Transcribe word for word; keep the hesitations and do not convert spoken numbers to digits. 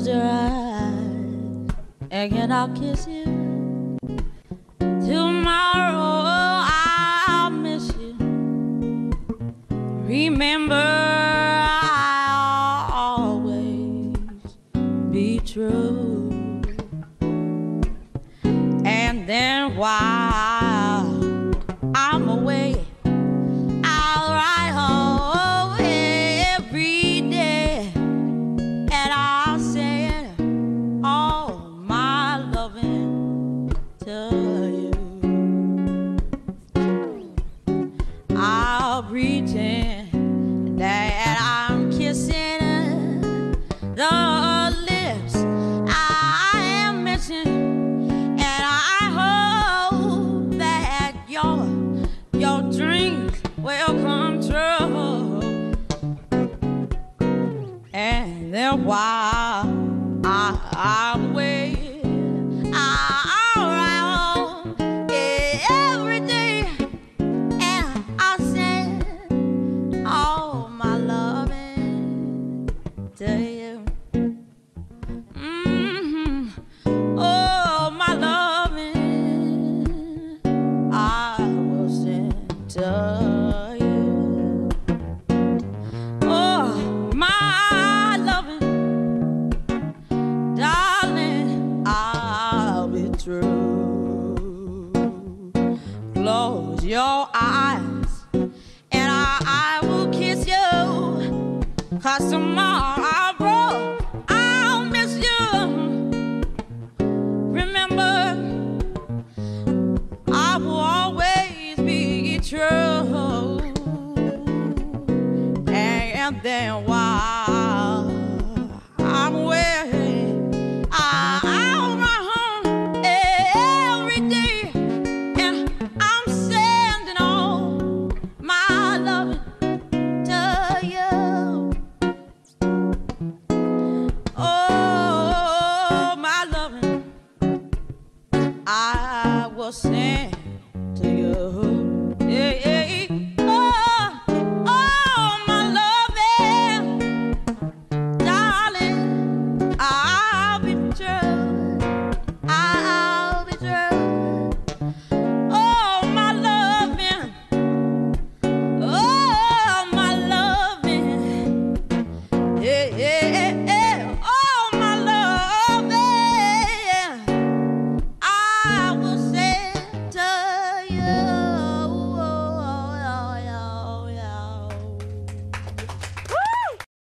Close your eyes and I'll kiss you. Tomorrow I'll miss you. Remember, I'll always be true. And then while I'm away, I'll write home every day, and I'll send all my loving to you. I'll pretend that I'm kissing the lips I am missing, and I hope that your your dreams will come true. And then while I, I'm waiting, I'll write home every day, and I'll send all my loving to you. Mm-hmm. Oh, my loving, I will send to you. Oh, my loving, darling, I'll be true. Close your eyes and I, I will kiss you, 'cause tomorrow I'll miss you. Remember, I will always be true. And then while I'm away, I'll run home every day, and I'm sending all my loving to you. Oh, my loving, I will send to you.